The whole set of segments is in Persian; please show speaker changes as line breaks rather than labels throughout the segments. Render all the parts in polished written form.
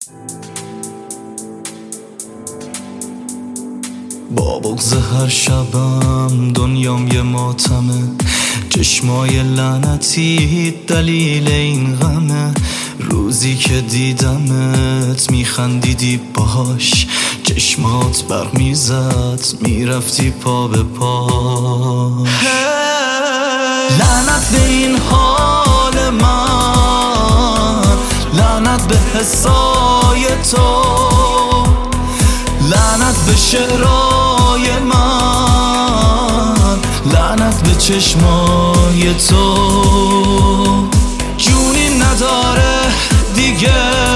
با بغض هر شبم دنیام یه ماتمه، چشمای لعنتی دلیل این غمه. روزی که دیدمت میخندیدی باش، چشمات برق میزد میرفتی پا به پا. لعنت به این حال من، لعنت به حسای تو، لعنت به شعرهای من، لعنت به چشمای تو. جونی نداره دیگه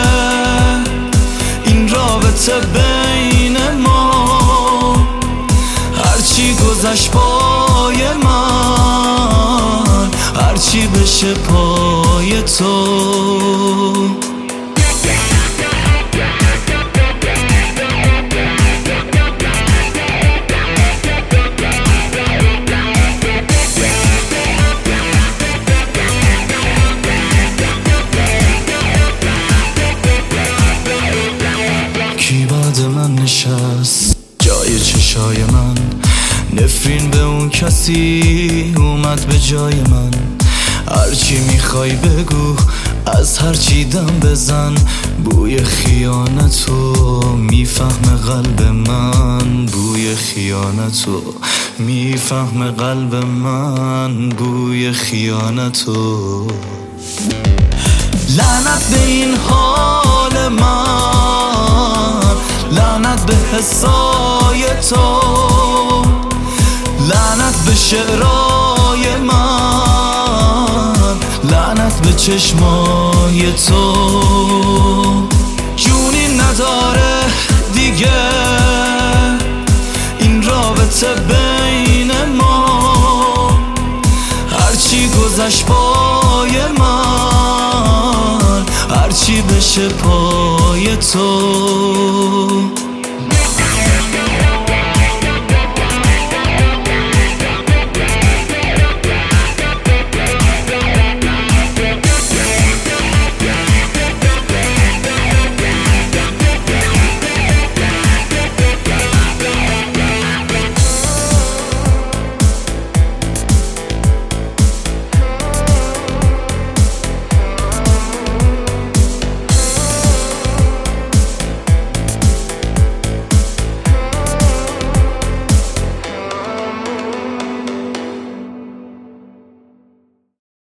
این رابطه بین ما، هرچی گذشت پای من، هرچی بشه پای تو. کی بعد من نشست جای چشای من، نفرین به اون کسی اومد به جای من. هرچی میخوای بگو، از هرچی دم بزن، بوی خیانتو میفهمه قلب من، بوی خیانتو میفهمه قلب من، بوی خیانتو. لعنت به این حال من، لعنت به حسای تو، لعنت به شعرهای من، لعنت به چشمای تو. جونی نداره دیگه این رابطه بین ما، هرچی گذشت پای من، هرچی بشه پای تو.